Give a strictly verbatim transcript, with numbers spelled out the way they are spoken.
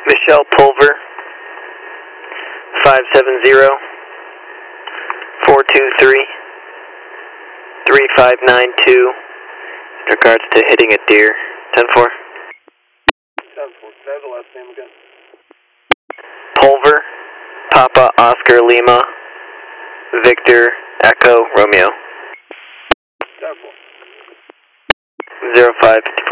Michelle Pulver, five seven zero, four two three, three five nine two, in regards to hitting a deer, ten four. ten four, can I have the last name again? Pulver, Papa Oscar Lima, Victor Echo Romeo. ten four. zero five